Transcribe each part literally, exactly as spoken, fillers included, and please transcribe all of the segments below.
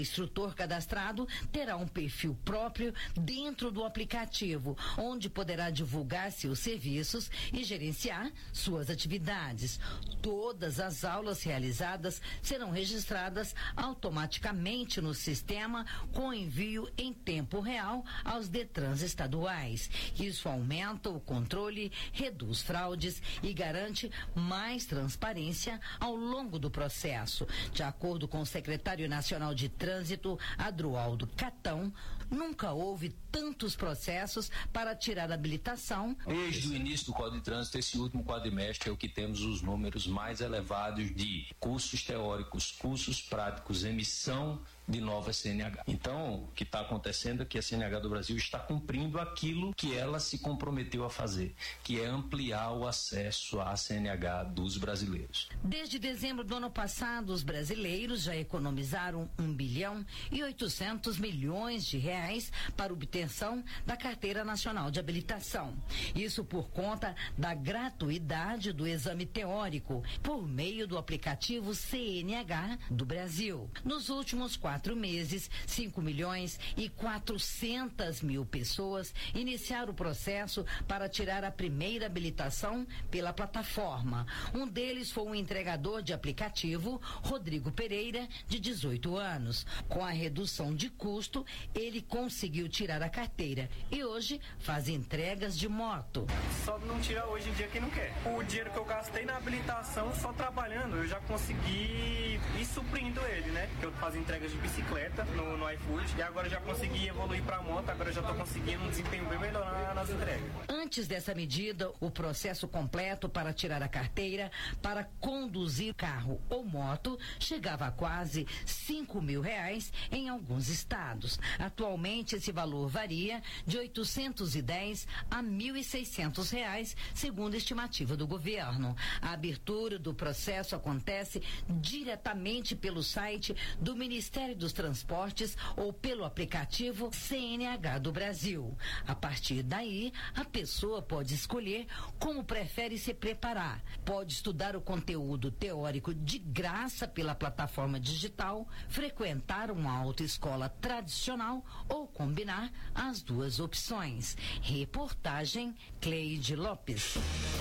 O instrutor cadastrado terá um perfil próprio dentro do aplicativo, onde poderá divulgar seus serviços e gerenciar suas atividades. Todas as aulas realizadas serão registradas automaticamente no sistema com envio em tempo real aos Detrans estaduais. Isso aumenta o controle, reduz fraudes e garante mais transparência ao longo do processo. De acordo com o secretário nacional de Trânsito, Adroaldo Catão, nunca houve tantos processos para tirar a habilitação. Desde o início do Código de Trânsito, esse último quadrimestre é o que temos os números mais elevados de cursos teóricos, cursos práticos, emissão de nova C N H. Então, o que está acontecendo é que a C N H do Brasil está cumprindo aquilo que ela se comprometeu a fazer, que é ampliar o acesso à C N H dos brasileiros. Desde dezembro do ano passado, os brasileiros já economizaram um bilhão e oitocentos milhões de reais para obtenção da Carteira Nacional de Habilitação. Isso por conta da gratuidade do exame teórico por meio do aplicativo C N H do Brasil. Nos últimos quatro meses, cinco milhões e quatrocentas mil pessoas iniciaram o processo para tirar a primeira habilitação pela plataforma. Um deles foi um entregador de aplicativo, Rodrigo Pereira, de dezoito anos. Com a redução de custo, ele conseguiu tirar a carteira e hoje faz entregas de moto. Só não tira hoje em dia quem não quer. O dinheiro que eu gastei na habilitação só trabalhando, eu já consegui ir suprindo ele, né? Que eu faço entregas de bicicleta no, no iFood e agora já consegui evoluir para moto, agora já estou conseguindo um desempenho bem melhor nas entregas. Antes dessa medida, o processo completo para tirar a carteira para conduzir carro ou moto chegava a quase cinco mil reais em alguns estados. Atualmente esse valor varia de oitocentos e dez a mil e seiscentos reais, segundo a estimativa do governo. A abertura do processo acontece diretamente pelo site do Ministério dos Transportes ou pelo aplicativo C N H do Brasil. A partir daí, a pessoa pode escolher como prefere se preparar. Pode estudar o conteúdo teórico de graça pela plataforma digital, frequentar uma autoescola tradicional ou combinar as duas opções. Reportagem Cleide Lopes.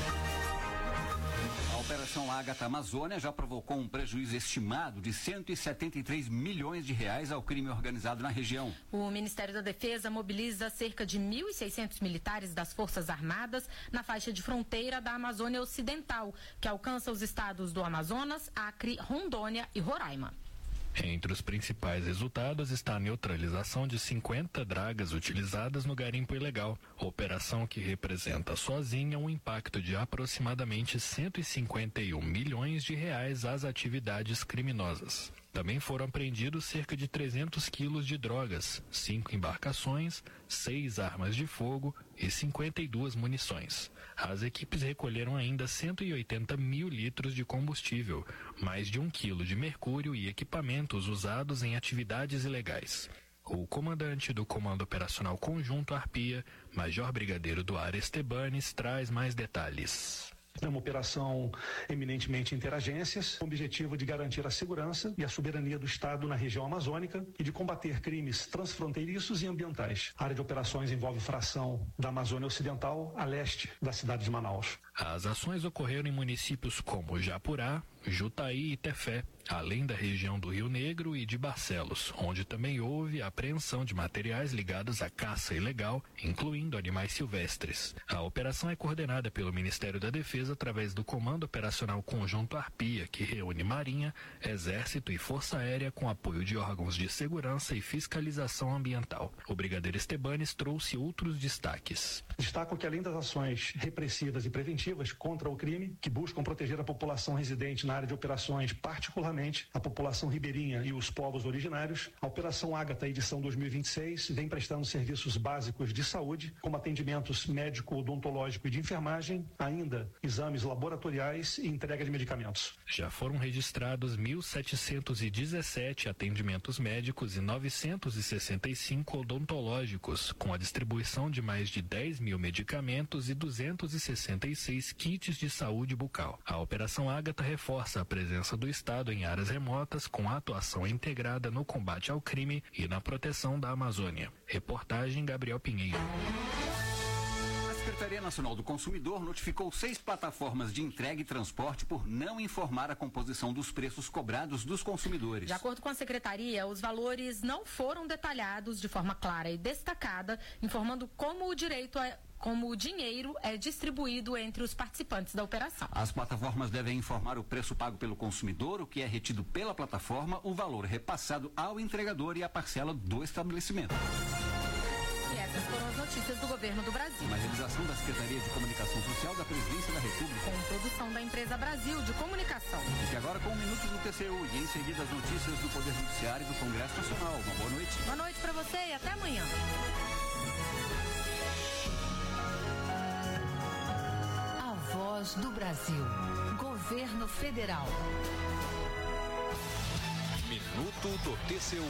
A Operação Ágata Amazônia já provocou um prejuízo estimado de cento e setenta e três milhões de reais ao crime organizado na região. O Ministério da Defesa mobiliza cerca de mil e seiscentos militares das Forças Armadas na faixa de fronteira da Amazônia Ocidental, que alcança os estados do Amazonas, Acre, Rondônia e Roraima. Entre os principais resultados está a neutralização de cinquenta dragas utilizadas no garimpo ilegal, operação que representa sozinha um impacto de aproximadamente cento e cinquenta e um milhões de reais às atividades criminosas. Também foram apreendidos cerca de trezentos quilos de drogas, cinco embarcações, seis armas de fogo e cinquenta e duas munições. As equipes recolheram ainda cento e oitenta mil litros de combustível, mais de um quilo de mercúrio e equipamentos usados em atividades ilegais. O comandante do Comando Operacional Conjunto Arpia, Major Brigadeiro Duarte Estebanes, traz mais detalhes. É uma operação eminentemente interagências, com o objetivo de garantir a segurança e a soberania do Estado na região amazônica e de combater crimes transfronteiriços e ambientais. A área de operações envolve fração da Amazônia Ocidental a leste da cidade de Manaus. As ações ocorreram em municípios como Japurá, Jutaí e Tefé, além da região do Rio Negro e de Barcelos, onde também houve a apreensão de materiais ligados à caça ilegal, incluindo animais silvestres. A operação é coordenada pelo Ministério da Defesa através do Comando Operacional Conjunto Arpia, que reúne Marinha, Exército e Força Aérea com apoio de órgãos de segurança e fiscalização ambiental. O Brigadeiro Estebanes trouxe outros destaques. Destaco que além das ações repressivas e preventivas contra o crime, que buscam proteger a população residente na área de operações, particularmente a população ribeirinha e os povos originários, a Operação Ágata, edição dois mil e vinte e seis, vem prestando serviços básicos de saúde, como atendimentos médico, odontológico e de enfermagem, ainda exames laboratoriais e entrega de medicamentos. Já foram registrados mil setecentos e dezessete atendimentos médicos e novecentos e sessenta e cinco odontológicos, com a distribuição de mais de dez mil medicamentos e duzentos e sessenta e seis kits de saúde bucal. A Operação Ágata reforça reforça a presença do Estado em áreas remotas com atuação integrada no combate ao crime e na proteção da Amazônia. Reportagem Gabriel Pinheiro. A Secretaria Nacional do Consumidor notificou seis plataformas de entrega e transporte por não informar a composição dos preços cobrados dos consumidores. De acordo com a Secretaria, os valores não foram detalhados de forma clara e destacada, informando como o direito é como o dinheiro é distribuído entre os participantes da operação. As plataformas devem informar o preço pago pelo consumidor, o que é retido pela plataforma, o valor repassado ao entregador e a parcela do estabelecimento. E essas foram as notícias do Governo do Brasil. Uma realização da Secretaria de Comunicação Social da Presidência da República. Com produção da empresa Brasil de Comunicação. Fique agora com um minuto do T C U e em seguida as notícias do Poder Judiciário e do Congresso Nacional. Uma boa noite. Boa noite para você e até amanhã. Voz do Brasil. Governo Federal. Minuto do T C U.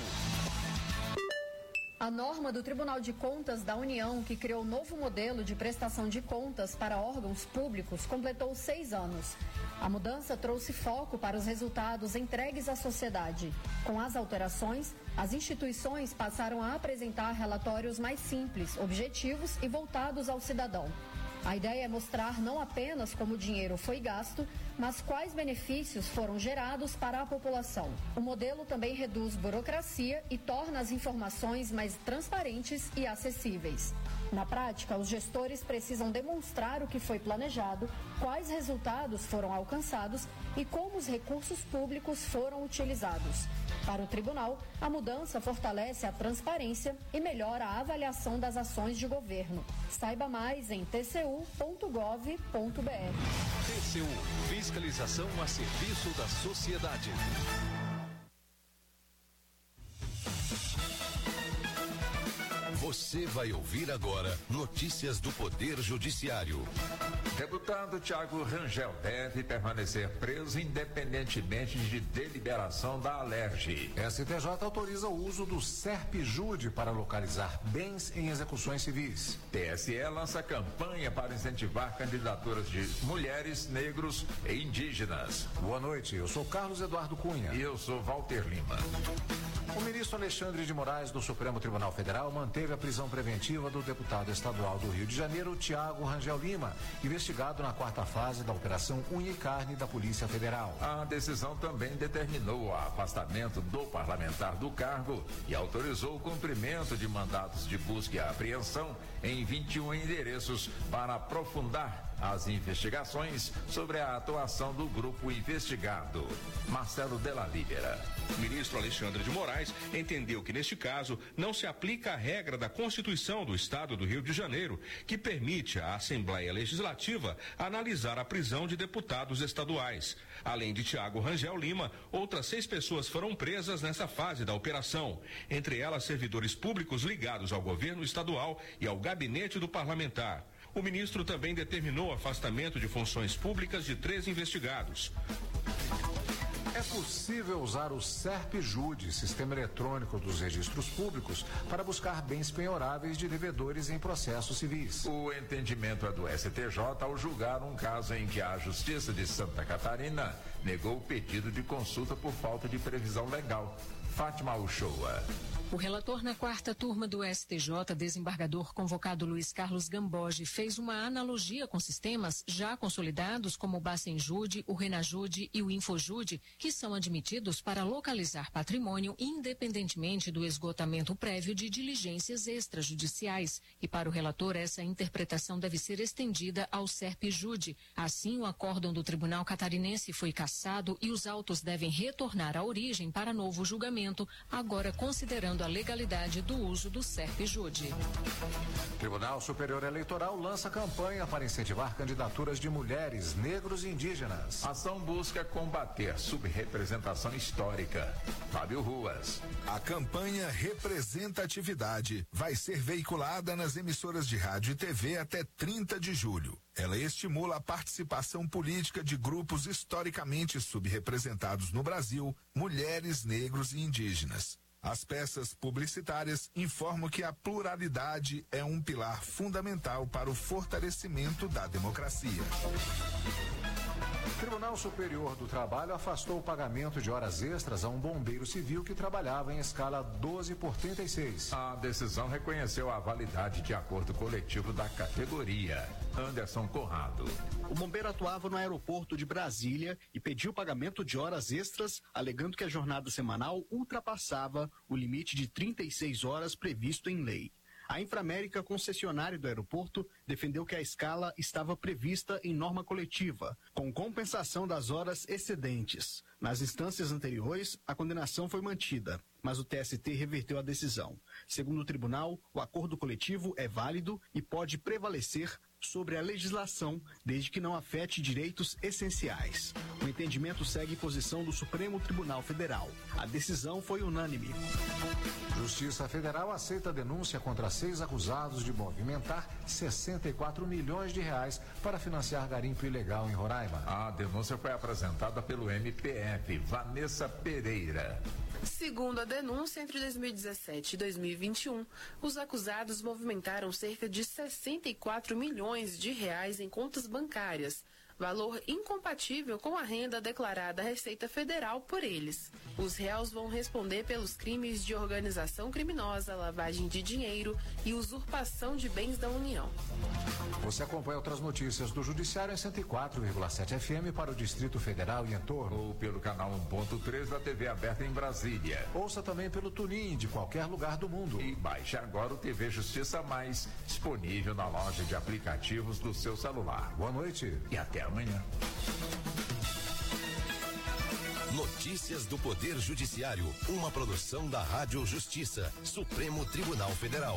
A norma do Tribunal de Contas da União, que criou o novo modelo de prestação de contas para órgãos públicos, completou seis anos. A mudança trouxe foco para os resultados entregues à sociedade. Com as alterações, as instituições passaram a apresentar relatórios mais simples, objetivos e voltados ao cidadão. A ideia é mostrar não apenas como o dinheiro foi gasto, mas quais benefícios foram gerados para a população. O modelo também reduz burocracia e torna as informações mais transparentes e acessíveis. Na prática, os gestores precisam demonstrar o que foi planejado, quais resultados foram alcançados e como os recursos públicos foram utilizados. Para o tribunal, a mudança fortalece a transparência e melhora a avaliação das ações de governo. Saiba mais em t c u ponto gov ponto b r. T C U, fiscalização a serviço da sociedade. Você vai ouvir agora notícias do Poder Judiciário. Deputado Tiago Rangel deve permanecer preso independentemente de deliberação da Alerj. S T J autoriza o uso do SERP-JUDE para localizar bens em execuções civis. T S E lança campanha para incentivar candidaturas de mulheres, negros e indígenas. Boa noite, eu sou Carlos Eduardo Cunha. E eu sou Walter Lima. O ministro Alexandre de Moraes, do Supremo Tribunal Federal, manteve a prisão preventiva do deputado estadual do Rio de Janeiro, Tiago Rangel Lima, investigado na quarta fase da Operação Unha e Carne da Polícia Federal. A decisão também determinou o afastamento do parlamentar do cargo e autorizou o cumprimento de mandatos de busca e apreensão em vinte e um endereços para aprofundar as investigações sobre a atuação do grupo investigado. Marcelo Della Libera. O ministro Alexandre de Moraes entendeu que, neste caso, não se aplica a regra da Constituição do Estado do Rio de Janeiro, que permite à Assembleia Legislativa analisar a prisão de deputados estaduais. Além de Tiago Rangel Lima, outras seis pessoas foram presas nessa fase da operação, entre elas servidores públicos ligados ao governo estadual e ao gabinete do parlamentar. O ministro também determinou o afastamento de funções públicas de três investigados. É possível usar o SERP-JUDE, Sistema Eletrônico dos Registros Públicos, para buscar bens penhoráveis de devedores em processos civis. O entendimento é do S T J ao julgar um caso em que a Justiça de Santa Catarina negou o pedido de consulta por falta de previsão legal. Fátima Uchoa. O relator na quarta turma do S T J, desembargador convocado Luiz Carlos Gamboge, fez uma analogia com sistemas já consolidados como o Bacenjude, o Renajude e o Infojude, que são admitidos para localizar patrimônio independentemente do esgotamento prévio de diligências extrajudiciais. E para o relator, essa interpretação deve ser estendida ao SERP-JUDE. Assim, o acórdão do Tribunal Catarinense foi cassado e os autos devem retornar à origem para novo julgamento, agora considerando a legalidade do uso do SERP-JUDE. Tribunal Superior Eleitoral lança campanha para incentivar candidaturas de mulheres, negros e indígenas. A ação busca combater subrepresentação histórica. Fábio Ruas. A campanha Representatividade vai ser veiculada nas emissoras de rádio e T V até trinta de julho. Ela estimula a participação política de grupos historicamente subrepresentados no Brasil, mulheres, negros e indígenas. As peças publicitárias informam que a pluralidade é um pilar fundamental para o fortalecimento da democracia. Tribunal Superior do Trabalho afastou o pagamento de horas extras a um bombeiro civil que trabalhava em escala doze por trinta e seis. A decisão reconheceu a validade de acordo coletivo da categoria. Anderson Conrado. O bombeiro atuava no aeroporto de Brasília e pediu pagamento de horas extras, alegando que a jornada semanal ultrapassava o limite de trinta e seis horas previsto em lei. A Inframérica, concessionária do aeroporto, defendeu que a escala estava prevista em norma coletiva, com compensação das horas excedentes. Nas instâncias anteriores, a condenação foi mantida, mas o T S T reverteu a decisão. Segundo o tribunal, o acordo coletivo é válido e pode prevalecer sobre a legislação, desde que não afete direitos essenciais. O entendimento segue posição do Supremo Tribunal Federal. A decisão foi unânime. Justiça Federal aceita a denúncia contra seis acusados de movimentar sessenta e quatro milhões de reais para financiar garimpo ilegal em Roraima. A denúncia foi apresentada pelo M P F, Vanessa Pereira. Segundo a denúncia, entre dois mil e dezessete e dois mil e vinte e um, os acusados movimentaram cerca de sessenta e quatro milhões de reais em contas bancárias, valor incompatível com a renda declarada à Receita Federal por eles. Os réus vão responder pelos crimes de organização criminosa, lavagem de dinheiro e usurpação de bens da União. Você acompanha outras notícias do Judiciário em cento e quatro vírgula sete F M para o Distrito Federal e entorno. Ou pelo canal um ponto três da T V aberta em Brasília. Ouça também pelo TuneIn de qualquer lugar do mundo. E baixe agora o T V Justiça Mais, disponível na loja de aplicativos do seu celular. Boa noite e até amanhã. Notícias do Poder Judiciário, uma produção da Rádio Justiça, Supremo Tribunal Federal.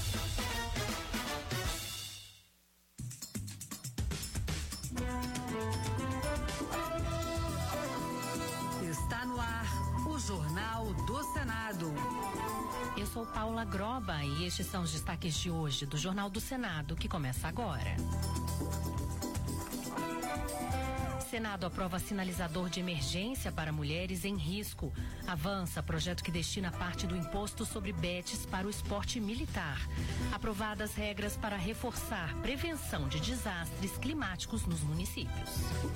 Está no ar o Jornal do Senado. Eu sou Paula Groba e estes são os destaques de hoje do Jornal do Senado, que começa agora. Senado aprova sinalizador de emergência para mulheres em risco. Avança projeto que destina parte do imposto sobre bets para o esporte militar. Aprovadas regras para reforçar prevenção de desastres climáticos nos municípios.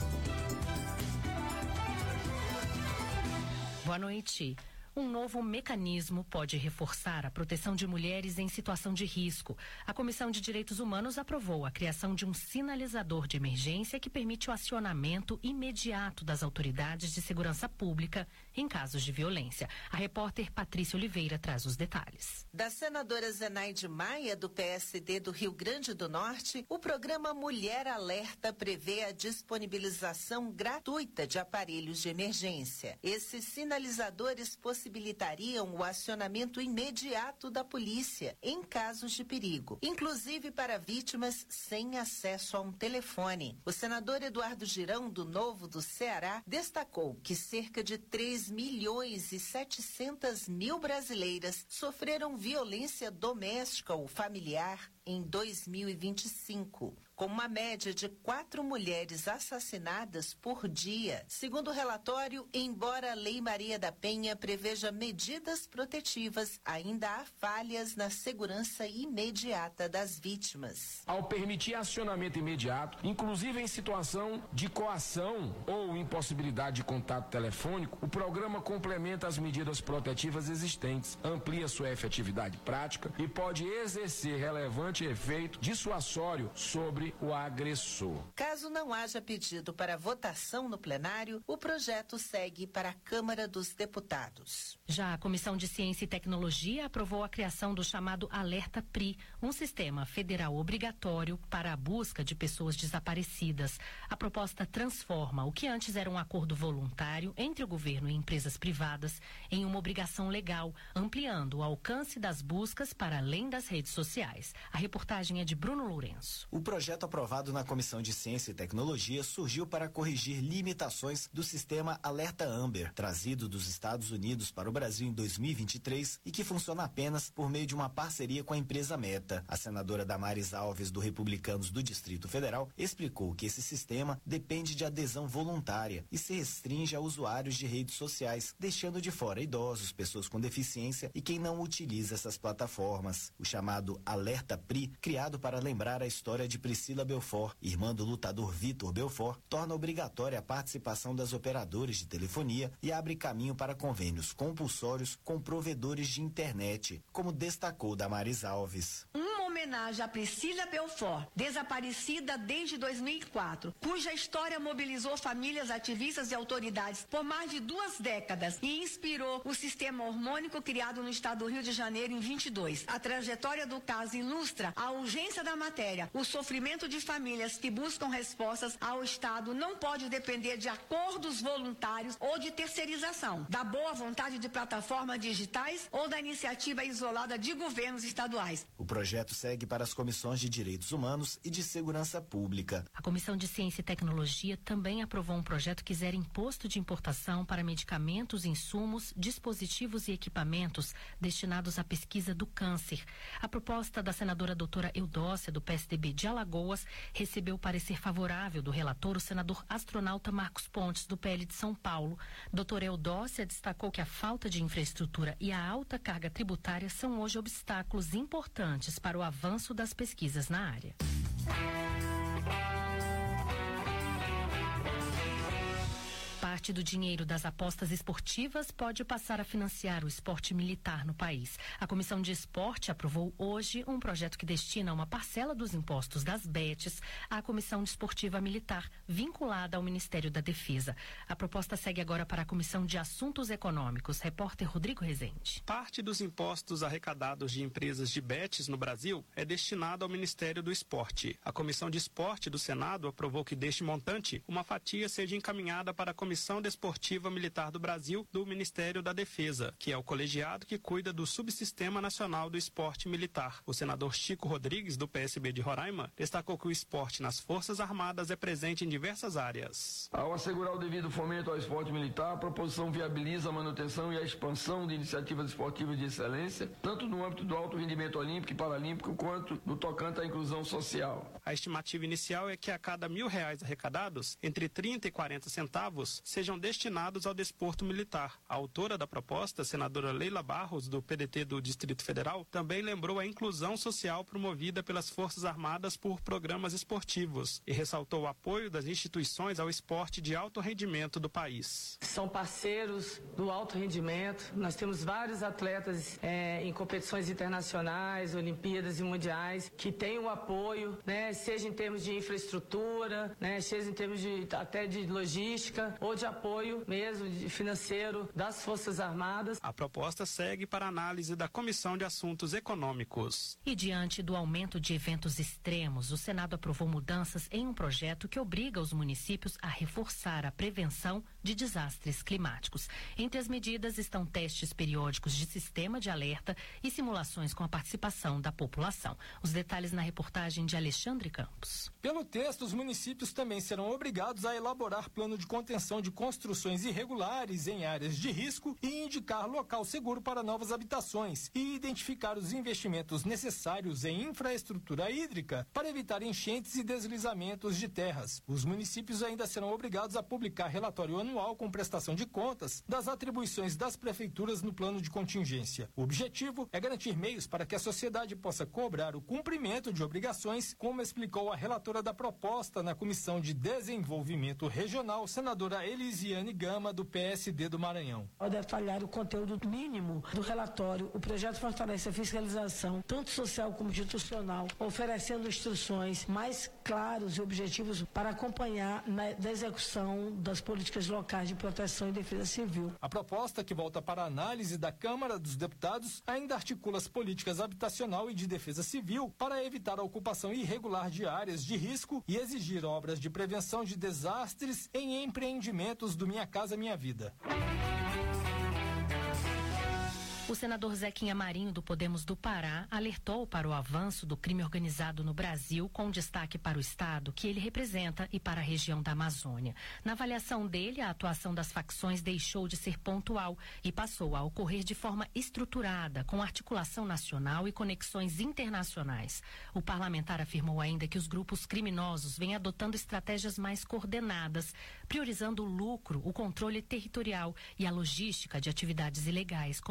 Boa noite. Um novo mecanismo pode reforçar a proteção de mulheres em situação de risco. A Comissão de Direitos Humanos aprovou a criação de um sinalizador de emergência que permite o acionamento imediato das autoridades de segurança pública em casos de violência. A repórter Patrícia Oliveira traz os detalhes. Da senadora Zenaide Maia, do P S D do Rio Grande do Norte, o programa Mulher Alerta prevê a disponibilização gratuita de aparelhos de emergência. Esses sinalizadores possibilitariam o acionamento imediato da polícia em casos de perigo, inclusive para vítimas sem acesso a um telefone. O senador Eduardo Girão, do Novo do Ceará, destacou que cerca de três milhões e setecentas mil brasileiras sofreram violência doméstica ou familiar em dois mil e vinte e cinco, com uma média de quatro mulheres assassinadas por dia. Segundo o relatório, embora a Lei Maria da Penha preveja medidas protetivas, ainda há falhas na segurança imediata das vítimas. Ao permitir acionamento imediato, inclusive em situação de coação ou impossibilidade de contato telefônico, o programa complementa as medidas protetivas existentes, amplia sua efetividade prática e pode exercer relevante efeito dissuasório sobre o agressor. Caso não haja pedido para votação no plenário, o projeto segue para a Câmara dos Deputados. Já a Comissão de Ciência e Tecnologia aprovou a criação do chamado Alerta P R I, um sistema federal obrigatório para a busca de pessoas desaparecidas. A proposta transforma o que antes era um acordo voluntário entre o governo e empresas privadas em uma obrigação legal, ampliando o alcance das buscas para além das redes sociais. A reportagem é de Bruno Lourenço. O projeto aprovado na Comissão de Ciência e Tecnologia surgiu para corrigir limitações do sistema Alerta Amber, trazido dos Estados Unidos para o Brasil em dois mil e vinte e três e que funciona apenas por meio de uma parceria com a empresa Meta. A senadora Damares Alves, do Republicanos do Distrito Federal, explicou que esse sistema depende de adesão voluntária e se restringe a usuários de redes sociais, deixando de fora idosos, pessoas com deficiência e quem não utiliza essas plataformas. O chamado Alerta P R I, criado para lembrar a história de Priscila Priscila Belfort, irmã do lutador Vitor Belfort, torna obrigatória a participação das operadoras de telefonia e abre caminho para convênios compulsórios com provedores de internet, como destacou Damaris Alves. Uma homenagem a Priscila Belfort, desaparecida desde dois mil e quatro, cuja história mobilizou famílias, ativistas e autoridades por mais de duas décadas e inspirou o sistema hormônico criado no estado do Rio de Janeiro em vinte e dois. A trajetória do caso ilustra a urgência da matéria. O sofrimento de famílias que buscam respostas ao Estado não pode depender de acordos voluntários ou de terceirização, da boa vontade de plataformas digitais ou da iniciativa isolada de governos estaduais. O projeto segue para as comissões de Direitos Humanos e de Segurança Pública. A Comissão de Ciência e Tecnologia também aprovou um projeto que zera imposto de importação para medicamentos, insumos, dispositivos e equipamentos destinados à pesquisa do câncer. A proposta da senadora doutora Eudócia, do P S D B de Alagoas, recebeu parecer favorável do relator, o senador astronauta Marcos Pontes, do P L de São Paulo. Doutora Eudócia destacou que a falta de infraestrutura e a alta carga tributária são hoje obstáculos importantes para o avanço das pesquisas na área. Parte do dinheiro das apostas esportivas pode passar a financiar o esporte militar no país. A Comissão de Esporte aprovou hoje um projeto que destina uma parcela dos impostos das betes à Comissão Desportiva Militar, vinculada ao Ministério da Defesa. A proposta segue agora para a Comissão de Assuntos Econômicos. Repórter Rodrigo Rezende. Parte dos impostos arrecadados de empresas de betes no Brasil é destinado ao Ministério do Esporte. A Comissão de Esporte do Senado aprovou que deste montante, uma fatia seja encaminhada para a Comissão Desportiva Militar do Brasil do Ministério da Defesa, que é o colegiado que cuida do Subsistema Nacional do Esporte Militar. O senador Chico Rodrigues, do P S B de Roraima, destacou que o esporte nas Forças Armadas é presente em diversas áreas. Ao assegurar o devido fomento ao esporte militar, a proposição viabiliza a manutenção e a expansão de iniciativas esportivas de excelência, tanto no âmbito do alto rendimento olímpico e paralímpico, quanto no tocante à inclusão social. A estimativa inicial é que a cada mil reais arrecadados, entre trinta e quarenta centavos, sejam destinados ao desporto militar. A autora da proposta, a senadora Leila Barros, do P D T do Distrito Federal, também lembrou a inclusão social promovida pelas Forças Armadas por programas esportivos e ressaltou o apoio das instituições ao esporte de alto rendimento do país. São parceiros do alto rendimento. Nós temos vários atletas é, em competições internacionais, Olimpíadas e Mundiais, que têm o apoio, né, seja em termos de infraestrutura, né, seja em termos de, até de logística, ou de apoio mesmo de financeiro das Forças Armadas. A proposta segue para análise da Comissão de Assuntos Econômicos. E diante do aumento de eventos extremos, o Senado aprovou mudanças em um projeto que obriga os municípios a reforçar a prevenção de desastres climáticos. Entre as medidas estão testes periódicos de sistema de alerta e simulações com a participação da população. Os detalhes na reportagem de Alexandre Campos. Pelo texto, os municípios também serão obrigados a elaborar plano de contenção de construções irregulares em áreas de risco e indicar local seguro para novas habitações e identificar os investimentos necessários em infraestrutura hídrica para evitar enchentes e deslizamentos de terras. Os municípios ainda serão obrigados a publicar relatório anual com prestação de contas das atribuições das prefeituras no plano de contingência. O objetivo é garantir meios para que a sociedade possa cobrar o cumprimento de obrigações, como explicou a relatora da proposta na Comissão de Desenvolvimento Regional, senadora Elisiane Gama, do P S D do Maranhão. Ao detalhar o conteúdo mínimo do relatório, o projeto fortalece a fiscalização, tanto social como institucional, oferecendo instruções mais claras e objetivos para acompanhar na da execução das políticas locais de proteção e defesa civil. A proposta, que volta para a análise da Câmara dos Deputados, ainda articula as políticas habitacional e de defesa civil para evitar a ocupação irregular de áreas de risco e exigir obras de prevenção de desastres em empreendimentos do Minha Casa Minha Vida. O senador Zequinha Marinho, do Podemos do Pará, alertou para o avanço do crime organizado no Brasil, com destaque para o estado que ele representa e para a região da Amazônia. Na avaliação dele, a atuação das facções deixou de ser pontual e passou a ocorrer de forma estruturada, com articulação nacional e conexões internacionais. O parlamentar afirmou ainda que os grupos criminosos vêm adotando estratégias mais coordenadas, priorizando o lucro, o controle territorial e a logística de atividades ilegais, como o narcotráfico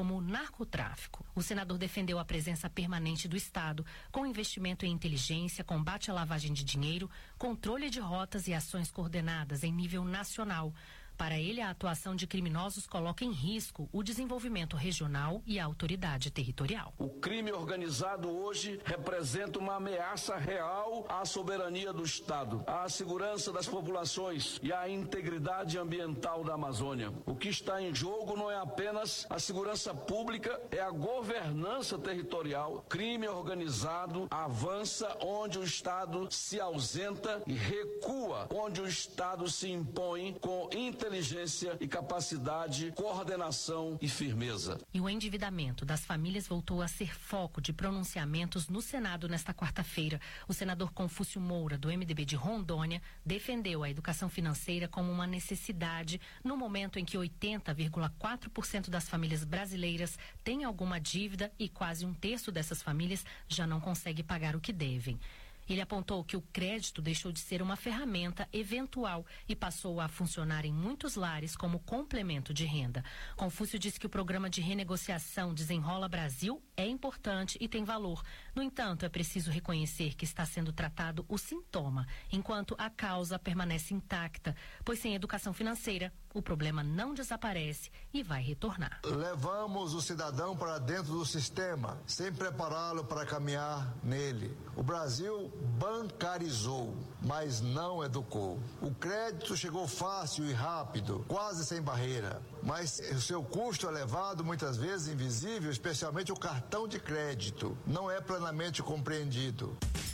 narcotráfico. O senador defendeu a presença permanente do Estado, com investimento em inteligência, combate à lavagem de dinheiro, controle de rotas e ações coordenadas em nível nacional. Para ele, a atuação de criminosos coloca em risco o desenvolvimento regional e a autoridade territorial. O crime organizado hoje representa uma ameaça real à soberania do Estado, à segurança das populações e à integridade ambiental da Amazônia. O que está em jogo não é apenas a segurança pública, é a governança territorial. Crime organizado avança onde o Estado se ausenta e recua onde o Estado se impõe com inteligência. inteligência e capacidade, coordenação e firmeza. E o endividamento das famílias voltou a ser foco de pronunciamentos no Senado nesta quarta-feira. O senador Confúcio Moura, do M D B de Rondônia, defendeu a educação financeira como uma necessidade no momento em que oitenta vírgula quatro por cento das famílias brasileiras têm alguma dívida e quase um terço dessas famílias já não consegue pagar o que devem. Ele apontou que o crédito deixou de ser uma ferramenta eventual e passou a funcionar em muitos lares como complemento de renda. Confúcio disse que o programa de renegociação Desenrola Brasil é importante e tem valor. No entanto, é preciso reconhecer que está sendo tratado o sintoma, enquanto a causa permanece intacta, pois sem educação financeira, o problema não desaparece e vai retornar. Levamos o cidadão para dentro do sistema, sem prepará-lo para caminhar nele. O Brasil bancarizou, mas não educou. O crédito chegou fácil e rápido, quase sem barreira, mas o seu custo elevado, muitas vezes invisível, especialmente o cartão de crédito, não é plenamente compreendido.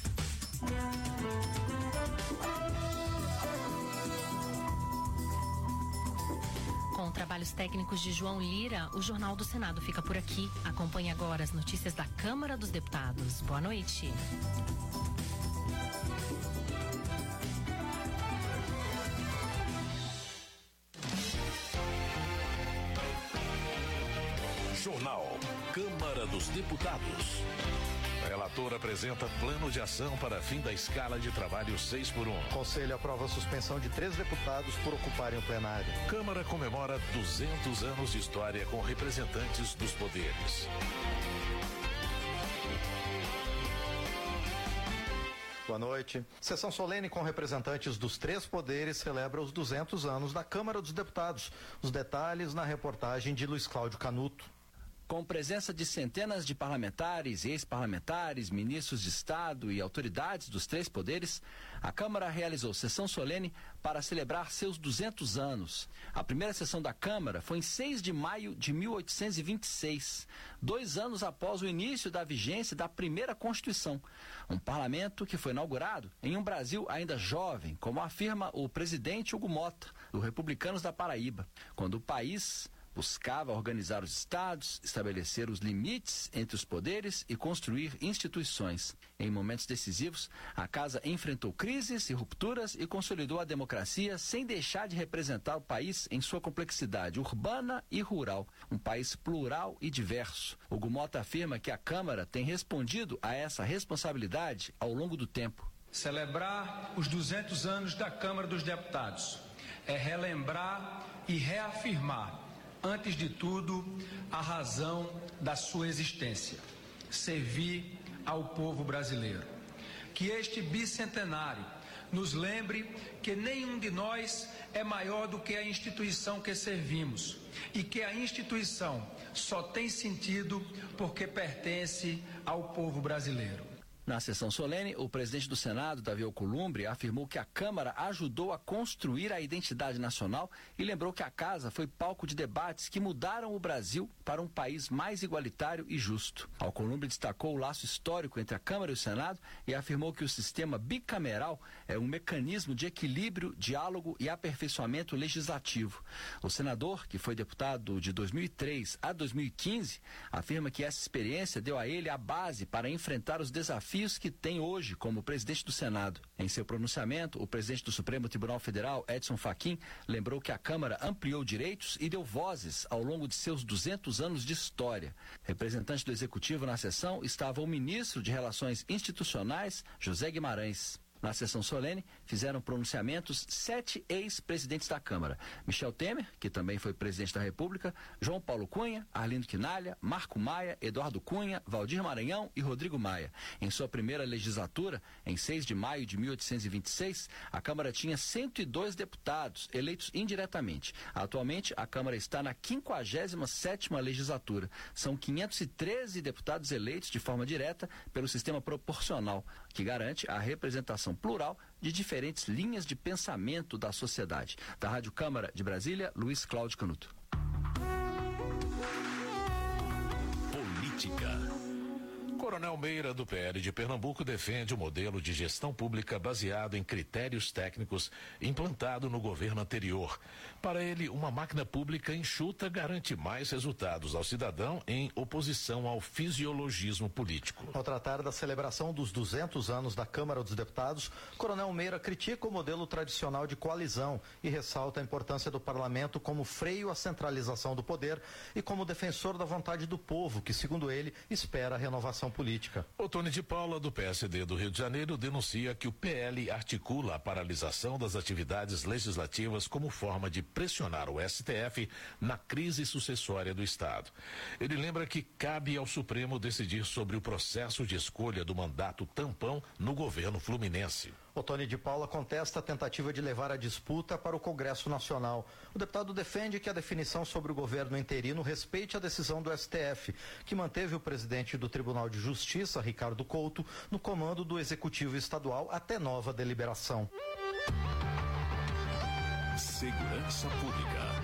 Com trabalhos técnicos de João Lira, o Jornal do Senado fica por aqui. Acompanhe agora as notícias da Câmara dos Deputados. Boa noite. Jornal Câmara dos Deputados. Relator apresenta plano de ação para fim da escala de trabalho seis por um. Conselho aprova a suspensão de três deputados por ocuparem o plenário. Câmara comemora duzentos anos de história com representantes dos poderes. Boa noite. Sessão solene com representantes dos três poderes celebra os duzentos anos da Câmara dos Deputados. Os detalhes na reportagem de Luiz Cláudio Canuto. Com presença de centenas de parlamentares, ex-parlamentares, ministros de Estado e autoridades dos três poderes, a Câmara realizou sessão solene para celebrar seus duzentos anos. A primeira sessão da Câmara foi em seis de maio de mil oitocentos e vinte e seis, dois anos após o início da vigência da primeira Constituição. Um parlamento que foi inaugurado em um Brasil ainda jovem, como afirma o presidente Hugo Mota, do Republicanos da Paraíba, quando o país buscava organizar os estados, estabelecer os limites entre os poderes e construir instituições. Em momentos decisivos, a Casa enfrentou crises e rupturas e consolidou a democracia sem deixar de representar o país em sua complexidade urbana e rural, um país plural e diverso. Hugo Mota afirma que a Câmara tem respondido a essa responsabilidade ao longo do tempo. Celebrar os duzentos anos da Câmara dos Deputados é relembrar e reafirmar, antes de tudo, a razão da sua existência: servir ao povo brasileiro. Que este bicentenário nos lembre que nenhum de nós é maior do que a instituição que servimos e que a instituição só tem sentido porque pertence ao povo brasileiro. Na sessão solene, o presidente do Senado, Davi Alcolumbre, afirmou que a Câmara ajudou a construir a identidade nacional e lembrou que a Casa foi palco de debates que mudaram o Brasil para um país mais igualitário e justo. Alcolumbre destacou o laço histórico entre a Câmara e o Senado e afirmou que o sistema bicameral é um mecanismo de equilíbrio, diálogo e aperfeiçoamento legislativo. O senador, que foi deputado de dois mil e três a dois mil e quinze, afirma que essa experiência deu a ele a base para enfrentar os desafios que tem hoje como presidente do Senado. Em seu pronunciamento, o presidente do Supremo Tribunal Federal, Edson Fachin, lembrou que a Câmara ampliou direitos e deu vozes ao longo de seus duzentos anos de história. Representante do Executivo na sessão estava o ministro de Relações Institucionais, José Guimarães. Na sessão solene, fizeram pronunciamentos sete ex-presidentes da Câmara. Michel Temer, que também foi presidente da República, João Paulo Cunha, Arlindo Quinalha, Marco Maia, Eduardo Cunha, Valdir Maranhão e Rodrigo Maia. Em sua primeira legislatura, em seis de maio de mil oitocentos e vinte e seis, a Câmara tinha cento e dois deputados, eleitos indiretamente. Atualmente, a Câmara está na quinquagésima sétima legislatura. São quinhentos e treze deputados eleitos de forma direta pelo sistema proporcional, que garante a representação plural de diferentes linhas de pensamento da sociedade. Da Rádio Câmara de Brasília, Luiz Cláudio Canuto. Política. Coronel Meira, do P L de Pernambuco, defende o modelo de gestão pública baseado em critérios técnicos implantado no governo anterior. Para ele, uma máquina pública enxuta garante mais resultados ao cidadão em oposição ao fisiologismo político. Ao tratar da celebração dos duzentos anos da Câmara dos Deputados, Coronel Meira critica o modelo tradicional de coalizão e ressalta a importância do parlamento como freio à centralização do poder e como defensor da vontade do povo, que, segundo ele, espera a renovação política. O Tony de Paula, do P S D do Rio de Janeiro, denuncia que o P L articula a paralisação das atividades legislativas como forma de pressionar o S T F na crise sucessória do Estado. Ele lembra que cabe ao Supremo decidir sobre o processo de escolha do mandato tampão no governo fluminense. O Tony de Paula contesta a tentativa de levar a disputa para o Congresso Nacional. O deputado defende que a definição sobre o governo interino respeite a decisão do S T F, que manteve o presidente do Tribunal de Justiça, Ricardo Couto, no comando do Executivo Estadual até nova deliberação. Segurança Pública.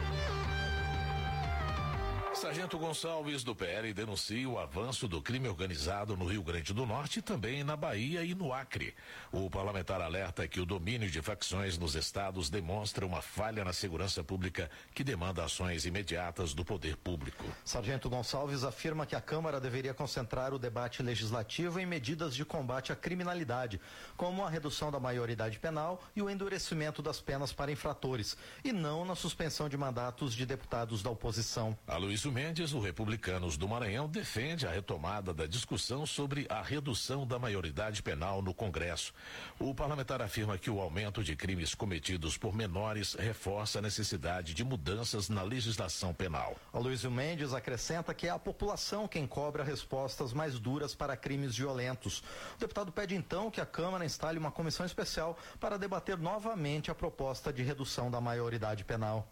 Sargento Gonçalves, do P L, denuncia o avanço do crime organizado no Rio Grande do Norte e também na Bahia e no Acre. O parlamentar alerta que o domínio de facções nos estados demonstra uma falha na segurança pública que demanda ações imediatas do poder público. Sargento Gonçalves afirma que a Câmara deveria concentrar o debate legislativo em medidas de combate à criminalidade, como a redução da maioridade penal e o endurecimento das penas para infratores, e não na suspensão de mandatos de deputados da oposição. Aloysio Mendes, do Republicanos do Maranhão, defende a retomada da discussão sobre a redução da maioridade penal no Congresso. O parlamentar afirma que o aumento de crimes cometidos por menores reforça a necessidade de mudanças na legislação penal. Aloysio Mendes acrescenta que é a população quem cobra respostas mais duras para crimes violentos. O deputado pede então que a Câmara instale uma comissão especial para debater novamente a proposta de redução da maioridade penal.